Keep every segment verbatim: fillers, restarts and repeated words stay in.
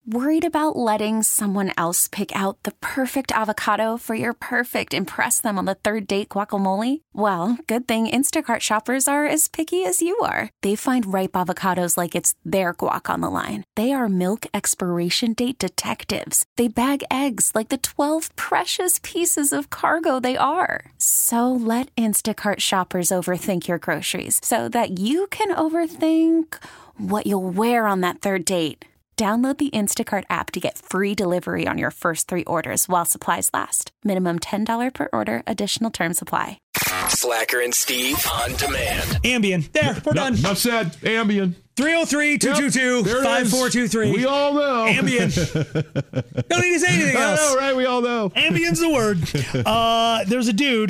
Worried about letting someone else pick out the perfect avocado for your perfect impress them on the third date guacamole? Well, good thing Instacart shoppers are as picky as you are. They find ripe avocados like it's their guac on the line. They are milk expiration date detectives. They bag eggs like the twelve precious pieces of cargo they are. So let Instacart shoppers overthink your groceries so that you can overthink what you'll wear on that third date. Download the Instacart app to get free delivery on your first three orders while supplies last. Minimum ten dollars per order. Additional terms apply. Slacker and Steve on demand. Ambien. There, we're no, done. Enough said. Ambien. three oh three, two two two, five four two three. We all know. Ambien. Don't need to say anything else. I know, right? We all know. Ambien's the word. Uh, there's a dude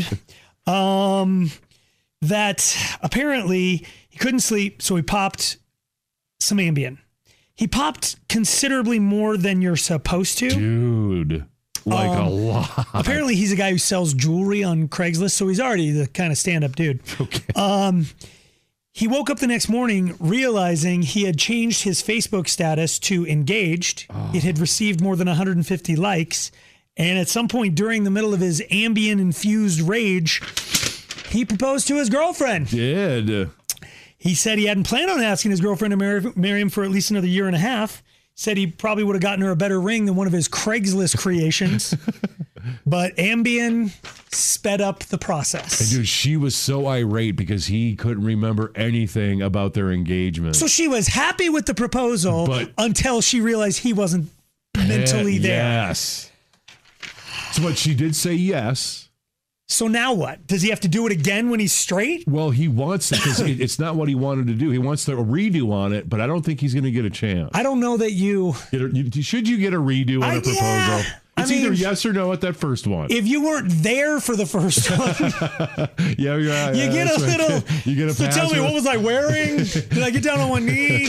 um, that apparently he couldn't sleep, so he popped some Ambien. He popped considerably more than you're supposed to. Dude, like um, a lot. Apparently, he's a guy who sells jewelry on Craigslist, so he's already the kind of stand-up dude. Okay. Um, he woke up the next morning realizing he had changed his Facebook status to engaged. Oh. It had received more than one hundred fifty likes. And at some point during the middle of his Ambien-infused rage, he proposed to his girlfriend. Did. He said he hadn't planned on asking his girlfriend to marry, marry him for at least another year and a half. Said he probably would have gotten her a better ring than one of his Craigslist creations. But Ambien sped up the process. And dude, she was so irate because he couldn't remember anything about their engagement. So she was happy with the proposal but, until she realized he wasn't mentally yeah, there. Yes. So what, she did say yes. So now what? Does he have to do it again when he's straight? Well, he wants it because it, it's not what he wanted to do. He wants to redo on it, but I don't think he's going to get a chance. I don't know that you... Get a, you should you get a redo on I, a proposal? Yeah. It's I mean, either yes or no at that first one. If you weren't there for the first one, yeah, you're right. You yeah, get a little. Right. You get a so tell me, what was I wearing? Did I get down on one knee?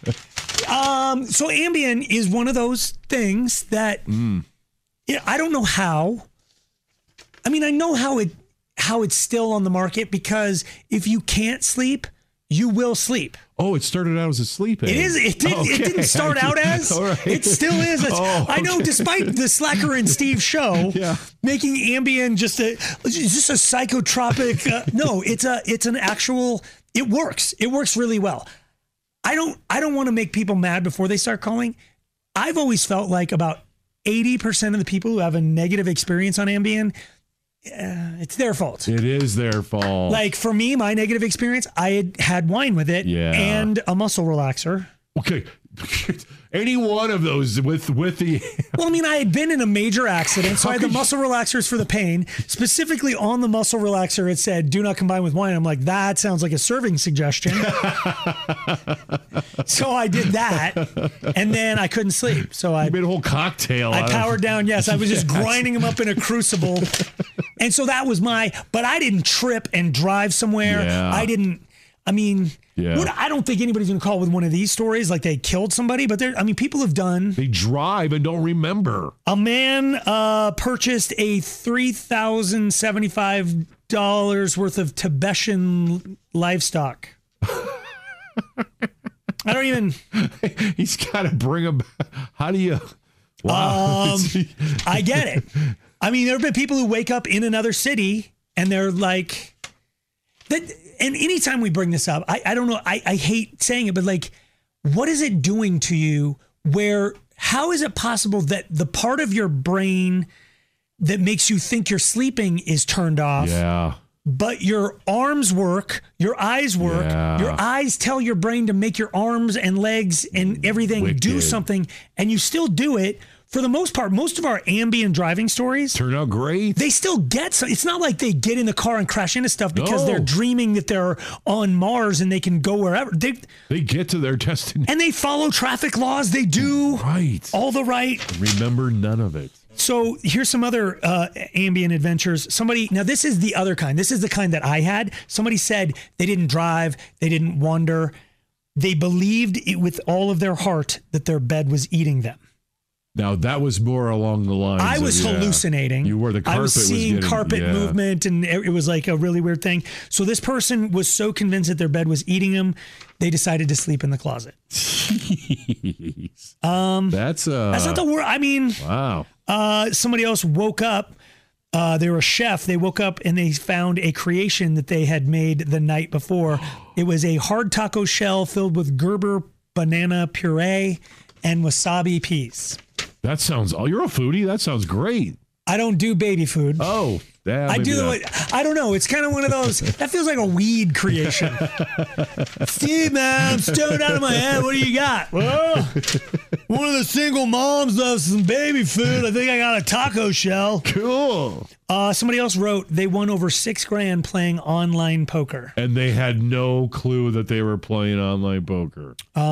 Um, so Ambien is one of those things that mm. yeah, I don't know how. I mean, I know how it how it's still on the market because if you can't sleep, you will sleep. Oh, it started out as a sleep aid. It is. It, did, okay. it didn't start out as. Right. It still is. Oh, okay. I know, despite the Slacker and Steve show, yeah. making Ambien just a just a psychotropic. Uh, no, it's a it's an actual. It works. It works really well. I don't. I don't want to make people mad before they start calling. I've always felt like about eighty percent of the people who have a negative experience on Ambien, Uh, it's their fault. It is their fault. Like for me, my negative experience, I had had wine with it yeah. and a muscle relaxer. Okay. Any one of those with with the... Well, I mean, I had been in a major accident, so I had the muscle relaxers for the pain. Specifically on the muscle relaxer, it said, do not combine with wine. I'm like, that sounds like a serving suggestion. So I did that, and then I couldn't sleep. So I you made a whole cocktail. I powered down, yes. I was just yes. grinding them up in a crucible. And so that was my... But I didn't trip and drive somewhere. Yeah. I didn't... I mean... Yeah. What, I don't think anybody's going to call with one of these stories like they killed somebody, but there, I mean, people have done. They drive and don't remember. A man uh, purchased a three thousand seventy-five dollars worth of Tibetan livestock. I don't even. He's got to bring them. How do you? Wow. Um, I get it. I mean, there have been people who wake up in another city and they're like, that. And anytime we bring this up, I, I don't know, I, I hate saying it, but like, what is it doing to you where, how is it possible that the part of your brain that makes you think you're sleeping is turned off? Yeah. But your arms work, your eyes work, yeah. your eyes tell your brain to make your arms and legs and everything Wicked. do something, and you still do it. For the most part, most of our Ambien driving stories turn out great. They still get some. It's not like they get in the car and crash into stuff because no. they're dreaming that they're on Mars and they can go wherever. They they get to their destination. And they follow traffic laws. They do right. all the right. Remember none of it. So here's some other uh, Ambien adventures. Somebody, now this is the other kind. This is the kind that I had. Somebody said they didn't drive. They didn't wander. They believed it with all of their heart that their bed was eating them. Now that was more along the lines. I was of, yeah, hallucinating. You were the carpet I was seeing was getting, carpet yeah. movement, and it it was like a really weird thing. So this person was so convinced that their bed was eating them, they decided to sleep in the closet. um, that's uh, that's not the word. I mean, wow. Uh, somebody else woke up. Uh, they were a chef. They woke up and they found a creation that they had made the night before. It was a hard taco shell filled with Gerber banana puree and wasabi peas. That sounds. Oh, you're a foodie. That sounds great. I don't do baby food. Oh, yeah, I maybe do. that. I don't know. It's kind of one of those. That feels like a weed creation. Steve, man, I'm stoned out of my head. What do you got? Well, one of the single moms loves some baby food. I think I got a taco shell. Cool. Uh, somebody else wrote they won over six grand playing online poker, and they had no clue that they were playing online poker.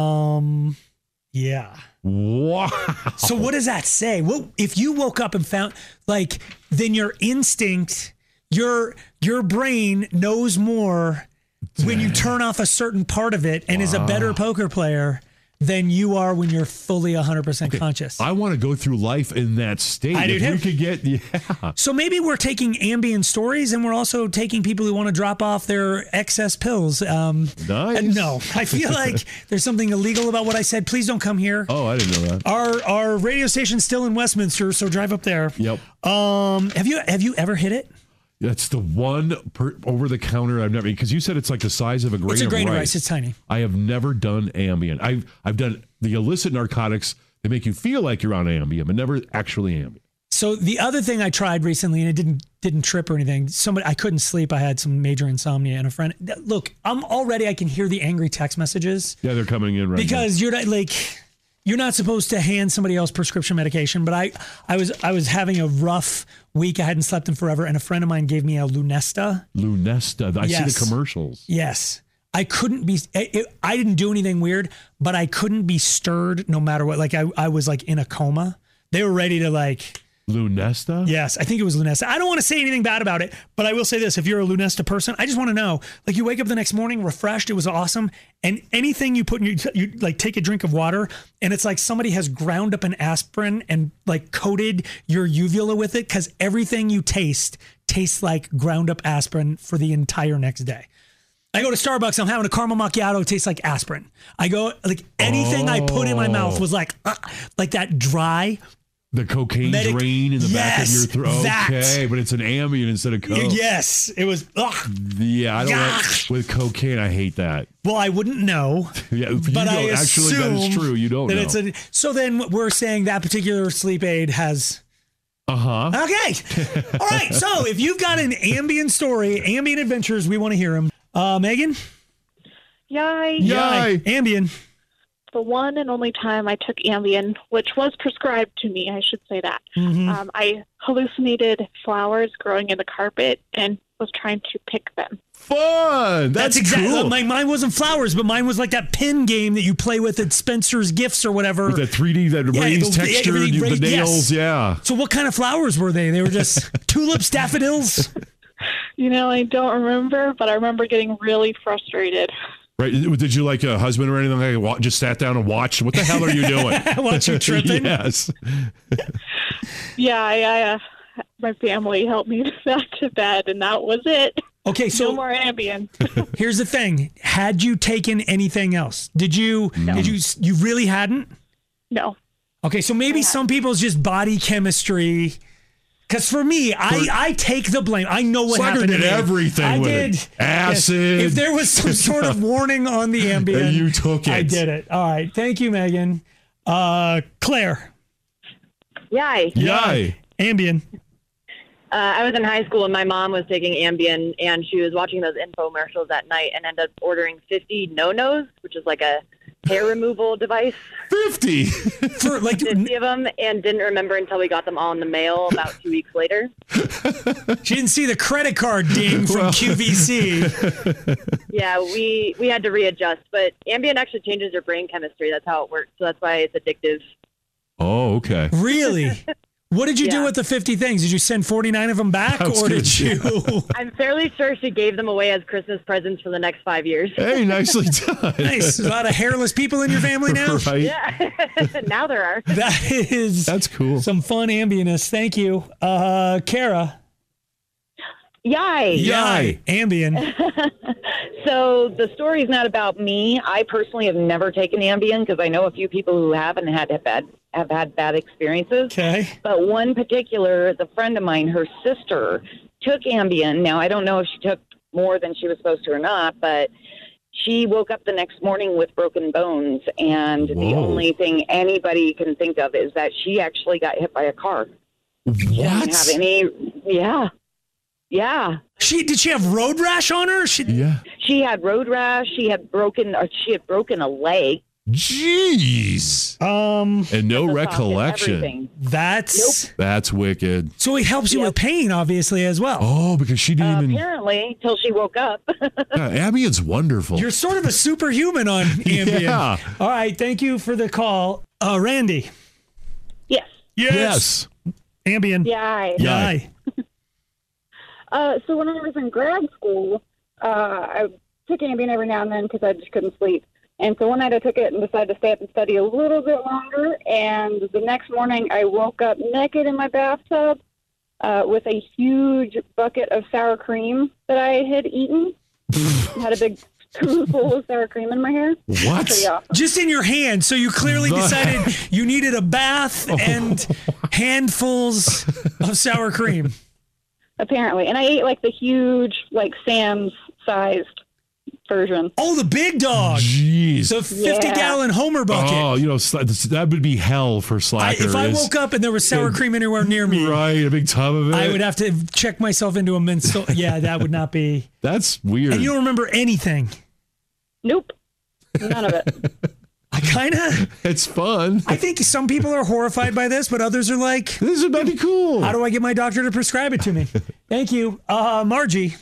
Um, yeah. Wow. So what does that say? Well, if you woke up and found, like, then your instinct, your your brain knows more when you turn off a certain part of it and wow. is a better poker player than you are when you're fully one hundred percent okay. conscious. I want to go through life in that state. I if do we too. could get, yeah. So maybe we're taking Ambien stories and we're also taking people who want to drop off their excess pills. Um, nice. No, I feel like there's something illegal about what I said. Please don't come here. Oh, I didn't know that. Our our radio station's still in Westminster, so drive up there. Yep. Um, have you have you ever hit it? That's the one per, over the counter I've never, because you said it's like the size of a grain of rice. It's a grain of rice. It's tiny. I have never done Ambien. I've I've done the illicit narcotics that make you feel like you're on Ambien, but never actually Ambien. So the other thing I tried recently, and it didn't didn't trip or anything. Somebody I couldn't sleep. I had some major insomnia, and a friend. Look, I'm already. I can hear the angry text messages. Yeah, they're coming in right because now. you're not like. You're not supposed to hand somebody else prescription medication, but I, I was I was having a rough week. I hadn't slept in forever, and a friend of mine gave me a Lunesta. Lunesta. I yes. see the commercials. Yes. I couldn't be, it, I didn't do anything weird, but I couldn't be stirred no matter what. Like I, I was like in a coma. They were ready to like. Lunesta? Yes, I think it was Lunesta. I don't want to say anything bad about it, but I will say this. If you're a Lunesta person, I just want to know, like you wake up the next morning refreshed, it was awesome. And anything you put in your, you like take a drink of water and it's like somebody has ground up an aspirin and like coated your uvula with it because everything you taste tastes like ground up aspirin for the entire next day. I go to Starbucks, I'm having a caramel macchiato, it tastes like aspirin. I go, like anything oh. I put in my mouth was like, uh, like that dry, the cocaine Medic- drain in the yes, back of your throat. That. Okay, but it's an Ambien instead of coke. Yes, it was. Ugh. Yeah, I don't Ugh. like with cocaine. I hate that. Well, I wouldn't know. Yeah, you but don't, I actually, that is true. You don't that know. It's a, so then we're saying that particular sleep aid has. Uh huh. Okay. All right. So if you've got an Ambien story, Ambien adventures, we want to hear them. Uh, Megan. Yay. Yay. Ambien. The one and only time I took Ambien, which was prescribed to me, I should say that. Mm-hmm. Um, I hallucinated flowers growing in the carpet and was trying to pick them. Fun! That's, That's exactly. cool. My, mine wasn't flowers, but mine was like that pin game that you play with at Spencer's Gifts or whatever. With that three D, that yeah, raised the, texture, the, the nails, yes. yeah. So what kind of flowers were they? They were just tulips, daffodils? You know, I don't remember, but I remember getting really frustrated. Right? Did you like a husband or anything? Like just sat down and watched? What the hell are you doing? Watch you tripping? Yes. Yeah, I, I, uh, my family helped me back to bed, and that was it. Okay, so no more Ambien. Here's the thing: had you taken anything else? Did you? No. Did you? You really hadn't? No. Okay, so maybe some people's just body chemistry. Because for me, I, I take the blame. I know what Slacker happened did to me. everything I with did. it. Acid. Yes. If there was some sort of warning on the Ambien, you took it. I did it. All right. Thank you, Megan. Uh, Claire. Yay. Yay. Ambien. Uh, I was in high school and my mom was taking Ambien and she was watching those infomercials at night and ended up ordering fifty no-nos, which is like a hair removal device. fifty For like fifty of them, and didn't remember until we got them all in the mail about two weeks later. She didn't see the credit card ding from well. Q V C. Yeah, we, we had to readjust, but Ambien actually changes your brain chemistry. That's how it works. So that's why it's addictive. Oh, okay. Really? What did you do Yeah. with the fifty things? Did you send forty-nine of them back, I was or gonna did say. you? I'm fairly sure she gave them away as Christmas presents for the next five years. Hey, nicely done. Nice. A lot of hairless people in your family now. Right? Yeah, now there are. That is That's cool. some fun Ambien-ness. Thank you, uh, Kara. Yay! Yay. Ambien. So the story's not about me. I personally have never taken Ambien because I know a few people who have and had have bad have had bad experiences. Okay. But one particular is a friend of mine. Her sister took Ambien. Now I don't know if she took more than she was supposed to or not, but she woke up the next morning with broken bones, and the Whoa. only thing anybody can think of is that she actually got hit by a car. She What? didn't have any. Yeah. Yeah. She did she have road rash on her? She, Yeah. She had road rash. She had broken. Or she had broken a leg. Jeez. um, And no the socket, recollection. everything. that's That's wicked. so it helps you with pain, obviously, as well. Oh, because she didn't Uh, even. apparently, till she woke up. Yeah, Ambien's wonderful. You're sort of a superhuman on Ambien. Yeah. All right, thank you for the call, uh, Randy. Yes. Yes. Ambien. Yeah. I- Yay. Uh, so when I was in grad school, uh, I took Ambien every now and then because I just couldn't sleep. And so one night I took it and decided to stay up and study a little bit longer. And the next morning I woke up naked in my bathtub uh, with a huge bucket of sour cream that I had eaten. Had a big spoonful of sour cream in my hair. What? Pretty awesome. Just in your hand. So you clearly The- decided you needed a bath and handfuls of sour cream. Apparently. And I ate like the huge, like Sam's sized version. Oh, the big dog. Jeez. The fifty gallon Homer bucket. Oh, you know, sla- that would be hell for I, Slacker. if I is- woke up and there was sour cream anywhere near me, Right, a big tub of it. I would have to check myself into a mental. Yeah, that would not be. That's weird. And you don't remember anything. Nope. None of it. I kind of. It's fun. I think some people are horrified by this, but others are like, This is might be cool. how do I get my doctor to prescribe it to me? Thank you. Uh, Margie.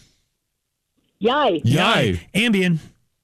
Yay. Yay. Ambien.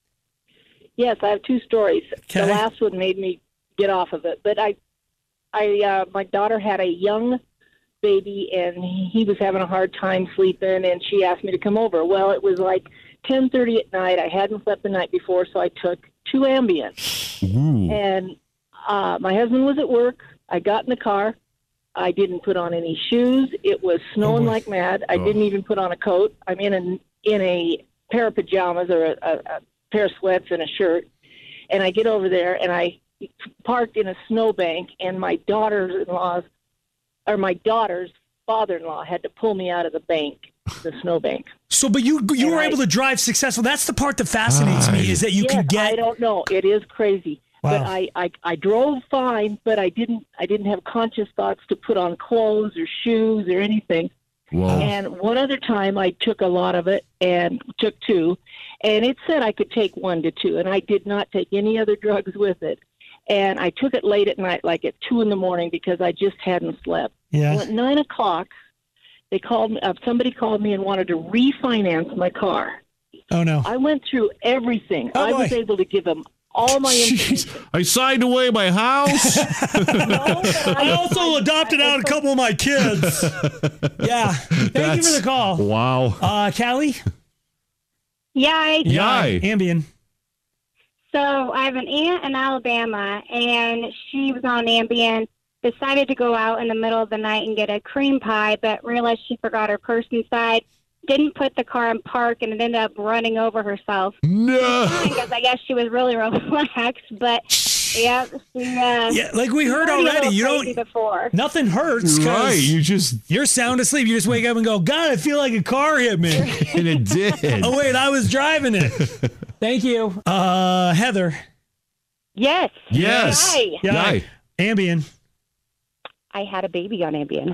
Yes, I have two stories. Okay. The last one made me get off of it, but I, I, uh, my daughter had a young baby, and he was having a hard time sleeping, and she asked me to come over. Well, it was like ten thirty at night. I hadn't slept the night before, so I took two Ambien, Ooh. and uh, my husband was at work. I got in the car. I didn't put on any shoes. It was snowing boy. like mad. I Oh. didn't even put on a coat. I'm in a in a pair of pajamas or a, a, a pair of sweats and a shirt, and I get over there and I parked in a snowbank, and my daughter-in-law's or my daughter's father-in-law had to pull me out of the bank, the snowbank. So, but you you And were I- able to drive successful. That's the part that fascinates Right. me is that you yes, can I get. don't know. It is crazy. But Wow. I, I, I drove fine, but I didn't I didn't have conscious thoughts to put on clothes or shoes or anything. Whoa. And one other time I took a lot of it and took two, and it said I could take one to two, and I did not take any other drugs with it. And I took it late at night, like at two in the morning, because I just hadn't slept. Yeah. Well, at nine o'clock, they called me. Uh, somebody called me and wanted to refinance my car. Oh no. I went through everything. Oh, I was boy. able to give them all my Jeez. information. I signed away my house. No, but I also adopted out a couple of my kids. Yeah. Thank you for That's- the call. Wow. Uh, Callie? Yay. Yay. Ambien. So I have an aunt in Alabama, and she was on Ambien, decided to go out in the middle of the night and get a cream pie, but realized she forgot her purse inside, didn't put the car in park, and it ended up running over herself. No. Because I guess she was really relaxed, but yeah, she, uh, Yeah, like we heard already a already, little you crazy don't. before. Nothing hurts because Right. You just, you're sound asleep. You just wake up and go, God, I feel like a car hit me. and it did. Oh wait, I was driving it. Thank you, uh, Heather. Yes. Yes. Yay. Yeah. Yay. Ambien. I had a baby on Ambien.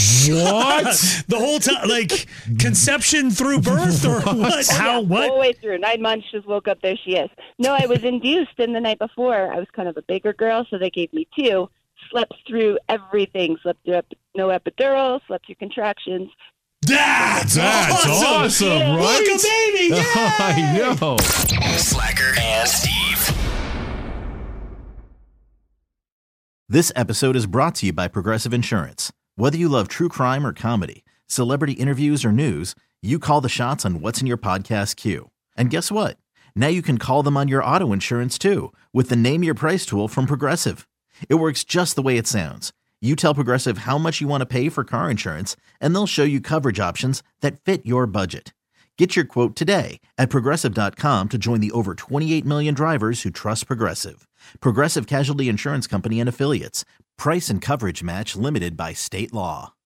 What? The whole time, like conception through birth, or what? How? All the What? way through. Nine months, just woke up, there she is. No, I was induced, and the night before, I was kind of a bigger girl, so they gave me two. Slept through everything. Slept through ep- no epidural, slept through contractions. That's, That's awesome, Yeah. right? Look, a baby. Yay! I know. Slacker and Steve. This episode is brought to you by Progressive Insurance. Whether you love true crime or comedy, celebrity interviews or news, you call the shots on what's in your podcast queue. And guess what? Now you can call them on your auto insurance too with the Name Your Price tool from Progressive. It works just the way it sounds. You tell Progressive how much you want to pay for car insurance, and they'll show you coverage options that fit your budget. Get your quote today at Progressive dot com to join the over twenty-eight million drivers who trust Progressive. Progressive Casualty Insurance Company and Affiliates. Price and coverage match limited by state law.